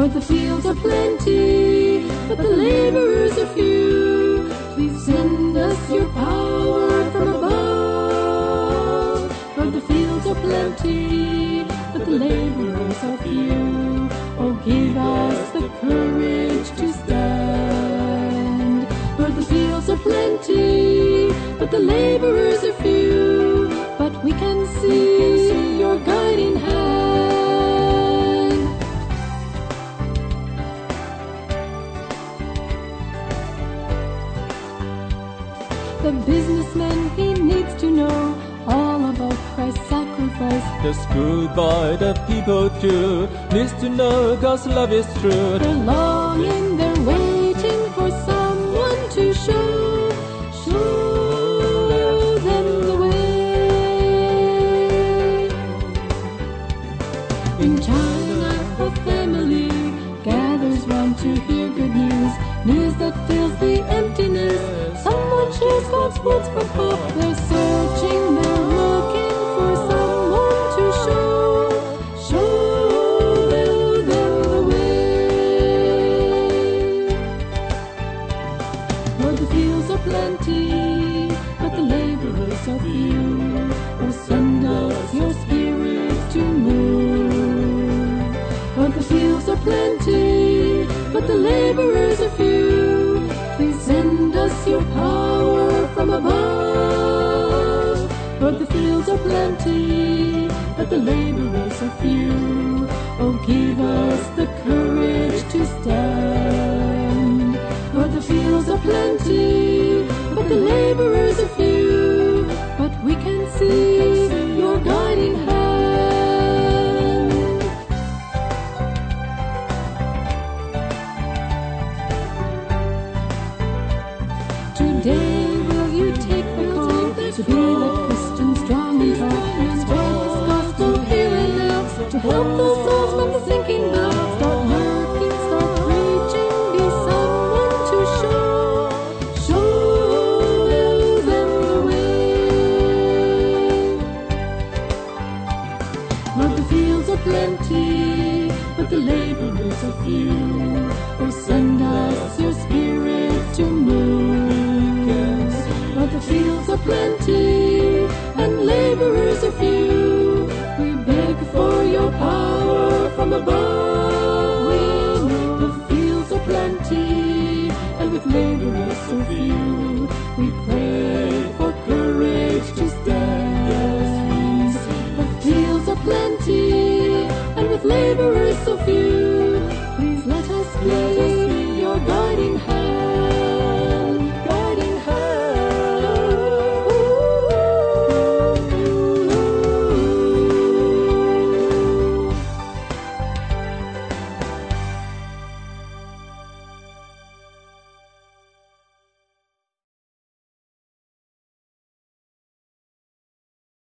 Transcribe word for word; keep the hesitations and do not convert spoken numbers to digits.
Lord, the fields are plenty, but the laborers are few. Please send us your power from above. Lord, the fields are plenty, but the laborers are few. Oh, give us the courage to stand. Lord, the fields are plenty, but the laborers are few. But we can see your guiding hand. The businessman, he needs to know all about Christ's sacrifice. The schoolboy, the people too, needs to know God's love is true. They're longing, they're waiting for someone to show, show them the way. In China, a family gathers round to hear good news, news that fills the emptiness. Someone shares God's words from hope. They're searching, they're looking for someone to show, show them the way. Lord, the fields are plenty, but the laborers are few. Oh, send us your Spirit to move. Lord, the fields are plenty, but the laborers are few. Please send us your power from above. Lord, the fields are plenty, but the laborers are few. Oh, give us the courage to stand. Lord, the fields are plenty, but the laborers are few. But we can see your guiding hand. Today will you take the call to be the Christian strong and tall, spread this gospel here and now, to help those souls from the sinking bow. Start working, start preaching, be someone to show, show them the way. Lord, the fields are plenty, but the laborers are few. Oh, send us your Spirit to move. Lord, the fields are plenty, and laborers are few. We beg for your power from above.